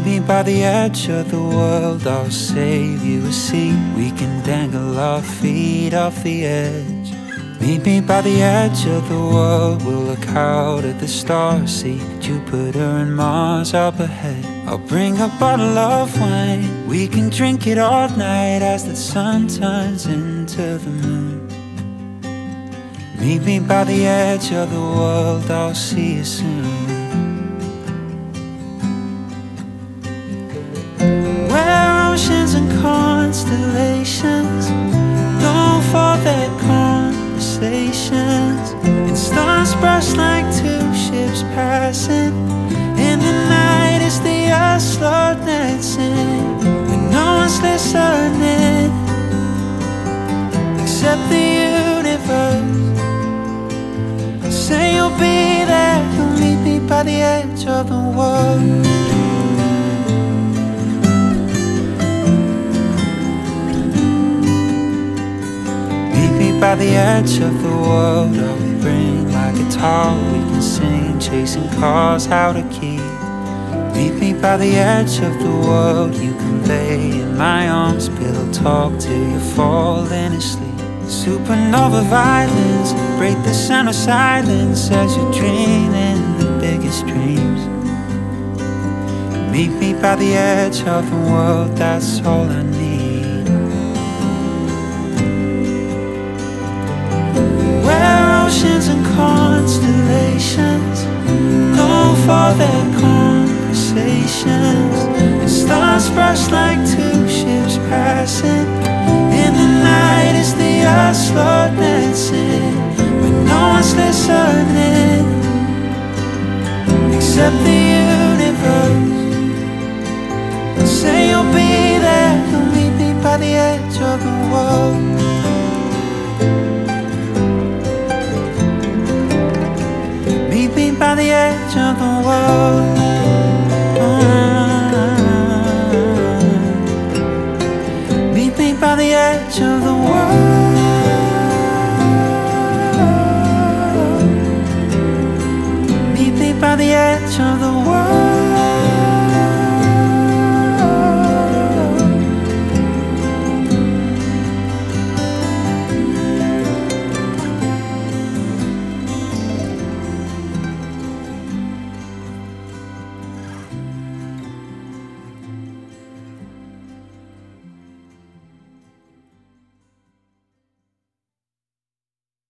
me by the edge of the world, I'll save you a seat. We can dangle our feet off the edge. Meet me by the edge of the world, we'll look out at the stars, see Jupiter and Mars up ahead. I'll bring a bottle of wine, we can drink it all night as the sun turns into the moon. Meet me by the edge of the world, I'll see you soon. Where oceans and constellations go for their conversations, and stars brush like two ships passing. In the night it's the earth slow dancing, and no one's listening except the universe. Say you'll be there, you'll meet me by the edge of the world. By the edge of the world, I'll bring my guitar, we can sing, chasing cars out of key. Meet me by the edge of the world, you can lay in my arms, pillow talk till you're falling asleep. Supernova violins break the sound of silence as you're dreaming the biggest dreams. Meet me by the edge of the world, that's all I need. Oceans and constellations go for their conversations, and stars brush like two ships passing. In the night it's the earth slow dancing, but no one's listening except the universe. Say you'll be there, you'll meet me by the edge of the world. By the edge of the world.